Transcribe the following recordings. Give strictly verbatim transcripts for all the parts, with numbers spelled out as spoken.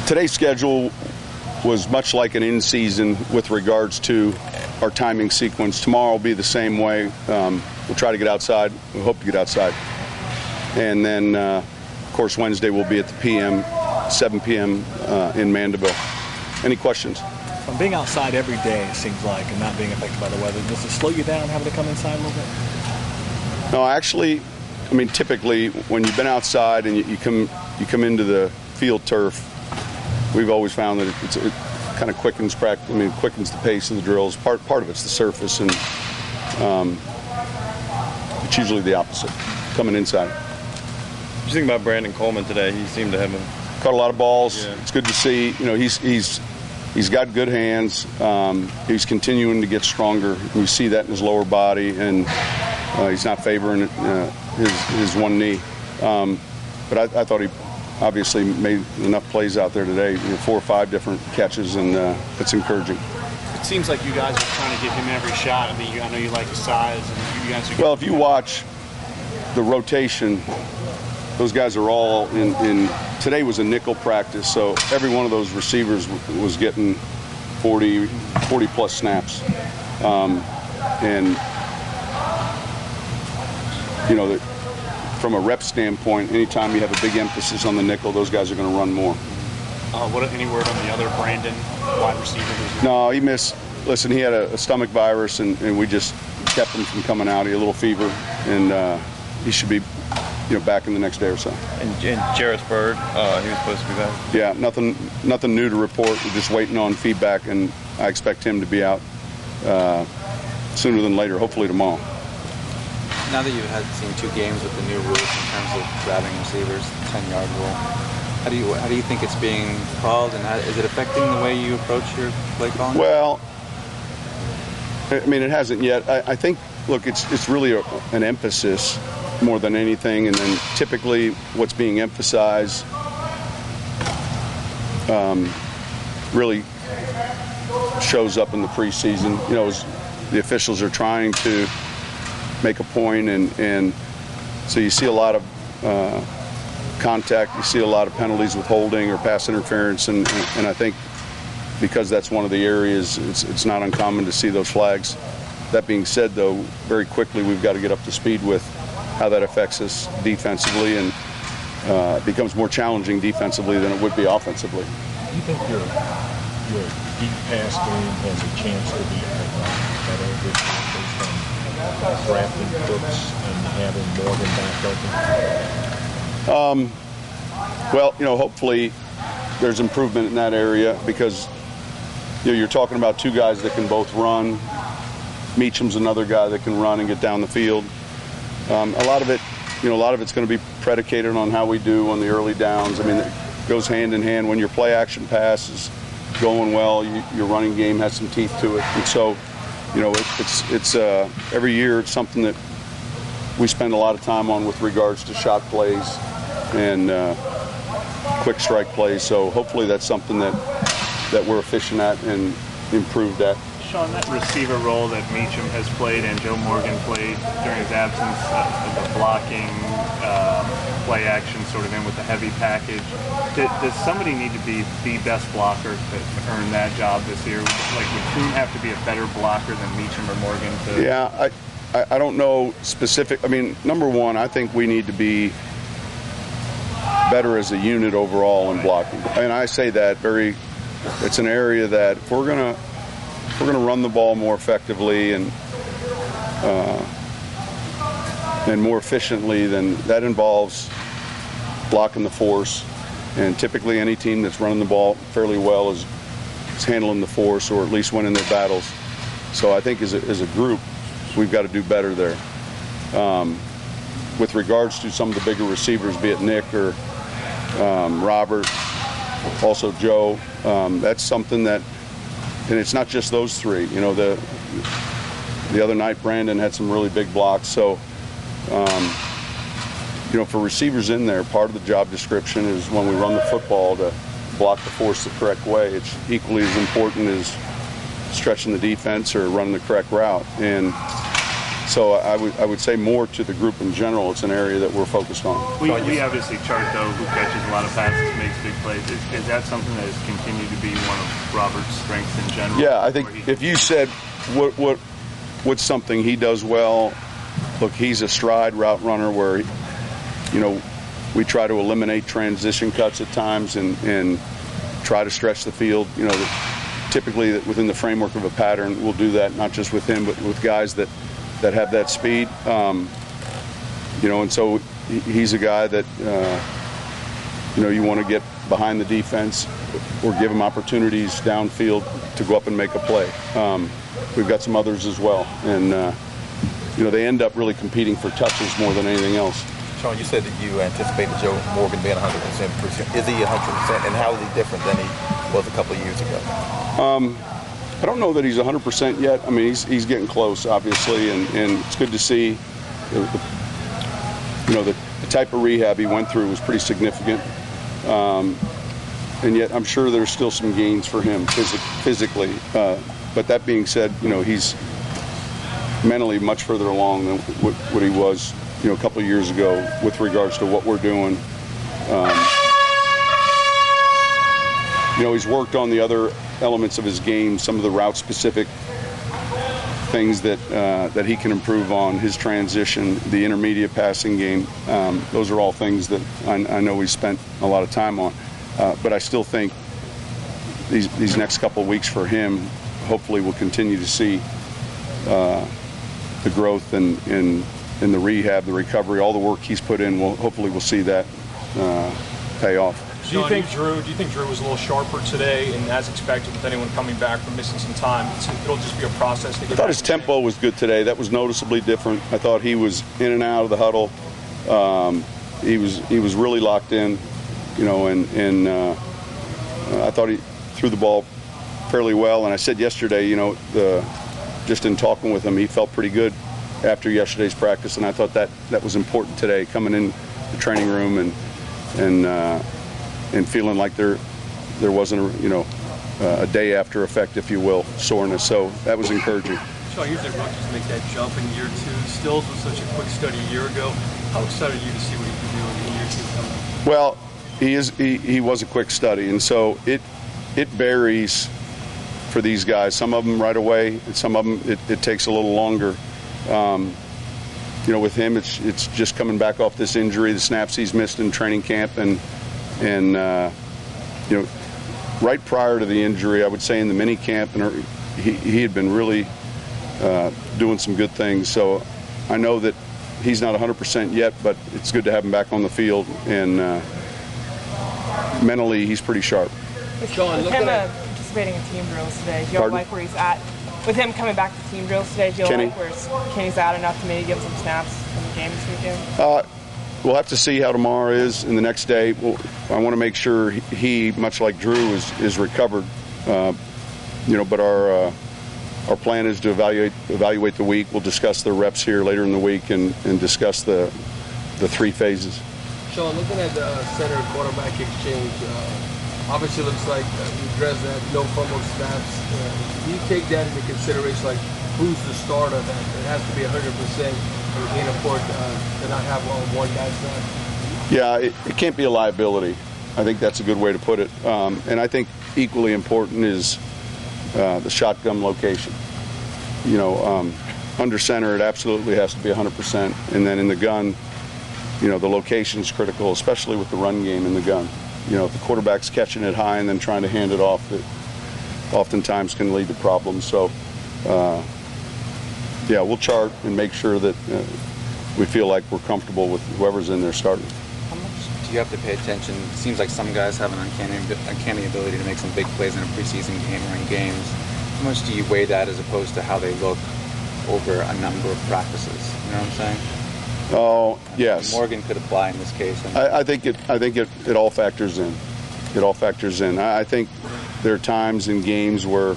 today's schedule was much like an in-season with regards to our timing sequence. Tomorrow will be the same way. Um, we'll try to get outside. We hope to get outside. And then, uh, of course, Wednesday will be at the P M, seven p m Uh, in Mandeville. Any questions? From being outside every day, it seems like, and not being affected by the weather, does it slow you down having to come inside a little bit? No, actually, I mean, typically when you've been outside and you, you come you come into the field turf, we've always found that it, it's, it kind of quickens practice. I mean, quickens the pace of the drills. Part part of it's the surface, and um, it's usually the opposite, coming inside. What do you think about Brandon Coleman today? He seemed to have a... caught a lot of balls. Yeah. It's good to see. You know, he's he's he's got good hands. Um, he's continuing to get stronger. We see that in his lower body, and uh, he's not favoring uh, his his one knee. Um, but I, I thought he obviously made enough plays out there today. You know, four or five different catches, and uh, it's encouraging. It seems like you guys are trying to give him every shot. I mean, you, I know you like his size, and you guys are. Well, if you watch the rotation, those guys are all in, in. Today was a nickel practice, so every one of those receivers w- was getting forty, forty plus snaps, um, and you know, the, from a rep standpoint, anytime you have a big emphasis on the nickel, those guys are going to run more. Uh, what any word on the other Brandon wide receiver? No, he missed. Listen, he had a, a stomach virus, and, and we just kept him from coming out. He had a little fever, and uh, he should be, you know, back in the next day or so. And, and Jairus Byrd, uh, he was supposed to be back. Yeah, nothing, nothing new to report. We're just waiting on feedback, and I expect him to be out uh, sooner than later. Hopefully tomorrow. Now that you've had seen two games with the new rules in terms of grabbing receivers, ten-yard rule, how do you how do you think it's being called, and how, is it affecting the way you approach your play calling? Well, I mean, it hasn't yet. I, I think, look, it's it's really a, an emphasis more than anything, and then typically what's being emphasized um, really shows up in the preseason. You know, as the officials are trying to make a point, and, and so you see a lot of uh, contact, you see a lot of penalties with holding or pass interference, and, and I think because that's one of the areas, it's, it's not uncommon to see those flags. That being said, though, very quickly we've got to get up to speed with how that affects us defensively, and uh, it becomes more challenging defensively than it would be offensively. Do you think your your deep pass game has a chance to be better this year based on drafting Brooks and having Morgan back open? Um, well, you know, hopefully there's improvement in that area, because you know, you're talking about two guys that can both run. Meacham's another guy that can run and get down the field. Um, a lot of it, you know, a lot of it's going to be predicated on how we do on the early downs. I mean, it goes hand in hand. When your play action pass is going well, you, your running game has some teeth to it, and so, you know, it, it's it's uh, every year it's something that we spend a lot of time on with regards to shot plays and uh, quick strike plays. So hopefully that's something that that we're efficient at and improved at. Sean, that receiver role that Meacham has played and Joe Morgan played during his absence, uh, the blocking, uh, play action sort of in with the heavy package, does, does somebody need to be the best blocker to, to earn that job this year? Like, would Kuhn have to be a better blocker than Meacham or Morgan? To... Yeah, I, I, I don't know specific. I mean, number one, I think we need to be better as a unit overall in blocking. And I say that very, it's an area that if we're going to, we're going to run the ball more effectively and uh, and more efficiently, then that involves blocking the force. And typically any team that's running the ball fairly well is, is handling the force, or at least winning their battles. So I think as a, as a group, we've got to do better there. Um, with regards to some of the bigger receivers, be it Nick or um, Robert, also Joe, um, that's something that, and it's not just those three. You know, the the other night Brandon had some really big blocks. So, um, you know, for receivers in there, part of the job description is when we run the football to block the force the correct way. It's equally as important as stretching the defense or running the correct route. And so I would I would say more to the group in general. It's an area that we're focused on. We, we obviously chart, though, who catches a lot of passes, makes big plays. Is, is that something that has continued to be one of Robert's strengths in general? Yeah, I think if you said what what what's something he does well, look, he's a stride route runner where, you know, we try to eliminate transition cuts at times and, and try to stretch the field. You know, typically within the framework of a pattern, we'll do that not just with him, but with guys that, that have that speed. Um, you know, and so he's a guy that, uh, you know, you want to get behind the defense or give him opportunities downfield to go up and make a play. Um, we've got some others as well. And, uh, you know, they end up really competing for touches more than anything else. Sean, you said that you anticipated Joe Morgan being one hundred percent. Is he one hundred percent, and how is he different than he was a couple of years ago? Um, I don't know that he's one hundred percent yet. I mean, he's he's getting close, obviously, and, and it's good to see. The, the, you know, the, the type of rehab he went through was pretty significant, um, and yet I'm sure there's still some gains for him phys- physically. Uh, but that being said, you know, he's mentally much further along than what, what he was, you know, a couple of years ago with regards to what we're doing. Um, you know, he's worked on the other elements of his game, some of the route-specific things that uh, that he can improve on, his transition, the intermediate passing game. Um, those are all things that I, I know he spent a lot of time on. Uh, but I still think these these next couple of weeks for him, hopefully we'll continue to see uh, the growth and in, in, in the rehab, the recovery, all the work he's put in. We'll, hopefully we'll see that uh, pay off. Do you think Drew? Do you think Drew was a little sharper today, and as expected, with anyone coming back from missing some time, it's, it'll just be a process to get I thought back his tempo was good today. That was noticeably different. I thought he was in and out of the huddle. Um, he was he was really locked in, you know, and and uh, I thought he threw the ball fairly well. And I said yesterday, you know, the, just in talking with him, he felt pretty good after yesterday's practice, and I thought that that was important today, coming in the training room and and. Uh, and feeling like there there wasn't a, you know, uh, a day after effect, if you will, soreness. So that was encouraging. Sean, usually rookies make that jump in year two. Stills was such a quick study a year ago. How excited are you to see what he can do in year two coming? Well, he is he, he was a quick study, and so it it varies for these guys. Some of them right away, and some of them it, it takes a little longer. Um, you know, with him, it's it's just coming back off this injury, the snaps he's missed in training camp, and And, uh, you know, right prior to the injury, I would say in the mini camp, and he, he had been really uh, doing some good things. So I know that he's not one hundred percent yet, but it's good to have him back on the field. And uh, mentally, he's pretty sharp. Sean, with him uh, participating in team drills today, do you Pardon? like where he's at? With him coming back to team drills today, do you Kenny? like where Kenny's at enough to maybe give him some snaps in the game this weekend? Uh, We'll have to see how tomorrow is, and the next day. We'll, I want to make sure he, much like Drew, is is recovered. Uh, you know, but our uh, our plan is to evaluate evaluate the week. We'll discuss the reps here later in the week and, and discuss the the three phases. Sean, looking at the uh, center quarterback exchange, uh, obviously looks like uh, you addressed that no fumble snaps. Uh, do you take that into consideration? Like, who's the starter? That it has to be one hundred percent. We can't afford uh, to not have one guy snap. Yeah, it, it can't be a liability. I think that's a good way to put it. Um, and I think equally important is uh, the shotgun location. You know, um, under center, it absolutely has to be one hundred percent. And then in the gun, you know, the location is critical, especially with the run game in the gun. You know, if the quarterback's catching it high and then trying to hand it off, it oftentimes can lead to problems. So, uh, yeah, we'll chart and make sure that uh, we feel like we're comfortable with whoever's in there starting. How much do you have to pay attention? It seems like some guys have an uncanny, uncanny ability to make some big plays in a preseason game or in games. How much do you weigh that as opposed to how they look over a number of practices? You know what I'm saying? Oh, yes. Morgan could apply in this case. I, I think it. I think it, it all factors in. It all factors in. I, I think there are times in games where,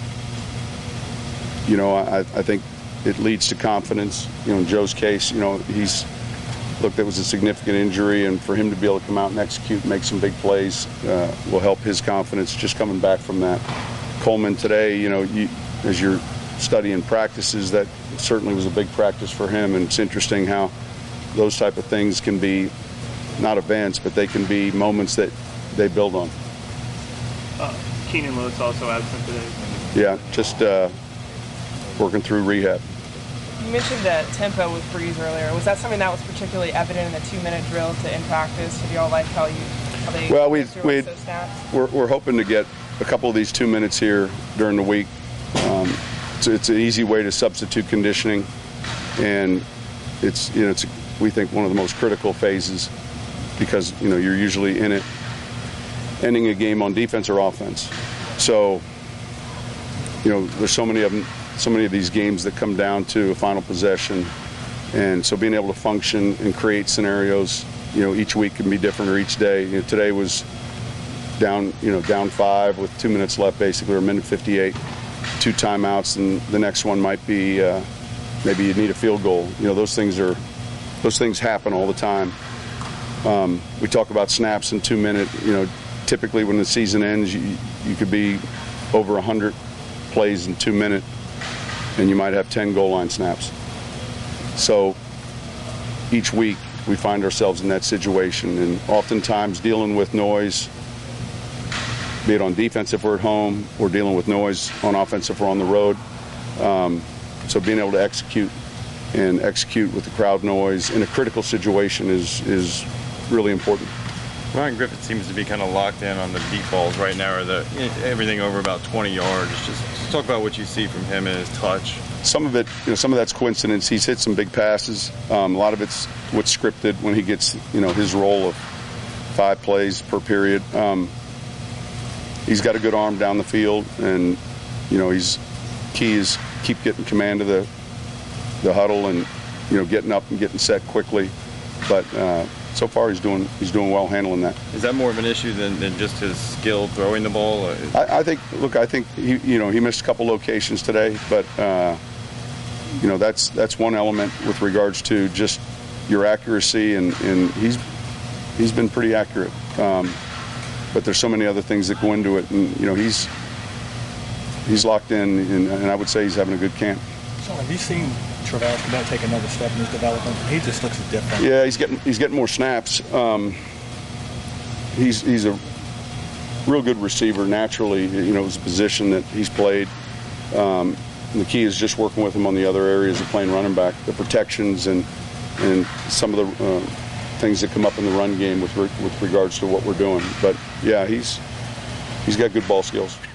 you know, I, I think it leads to confidence. You know, in Joe's case, you know, he's look. That was a significant injury, and for him to be able to come out and execute, and make some big plays, uh, will help his confidence. Just coming back from that. Coleman today, you know, you, as you're studying practices. That certainly was a big practice for him, and it's interesting how those type of things can be not events, but they can be moments that they build on. Uh, Keenan Lewis also absent today. Yeah, just uh, working through rehab. You mentioned that tempo with Breeze earlier. Was that something that was particularly evident in the two-minute drill to in practice? Did you all like how you how they well, we we those snaps? We're, we're hoping to get a couple of these two minutes here during the week. Um, it's, it's an easy way to substitute conditioning, and it's you know it's we think one of the most critical phases, because you know you're usually in it, ending a game on defense or offense. So you know there's so many of them, so many of these games that come down to a final possession, and so being able to function and create scenarios, you know, each week can be different, or each day. You know, today was down, you know, down five with two minutes left, basically, or a minute fifty-eight, two timeouts, and the next one might be uh, maybe you need a field goal. You know, those things are those things happen all the time. Um, we talk about snaps in two minute. You know, typically when the season ends, you, you could be over one hundred plays in two minute, and you might have ten goal line snaps. So each week we find ourselves in that situation, and oftentimes dealing with noise, be it on defense if we're at home, or dealing with noise on offense if we're on the road. Um, so being able to execute and execute with the crowd noise in a critical situation is is really important. Ryan Griffith seems to be kind of locked in on the deep balls right now, or the everything over about twenty yards. Just, just talk about what you see from him and his touch. Some of it, you know, some of that's coincidence. He's hit some big passes. Um, a lot of it's what's scripted when he gets, you know, his role of five plays per period. Um, he's got a good arm down the field, and you know, he's key is keep getting command of the the huddle, and you know, getting up and getting set quickly. But uh, so far, he's doing he's doing well handling that. Is that more of an issue than, than just his skill throwing the ball? I, I think. Look, I think he, you know, he missed a couple locations today, but uh, you know, that's that's one element with regards to just your accuracy, and, and he's he's been pretty accurate. Um, but there's so many other things that go into it, and you know, he's he's locked in, and, and I would say he's having a good camp. So have you seen Travail Cadet take another step in his development? He just looks different. Yeah, he's getting he's getting more snaps. Um, he's he's a real good receiver naturally. You know, it's a position that he's played. Um, and the key is just working with him on the other areas of playing running back, the protections and and some of the uh, things that come up in the run game with re- with regards to what we're doing. But yeah, he's he's got good ball skills.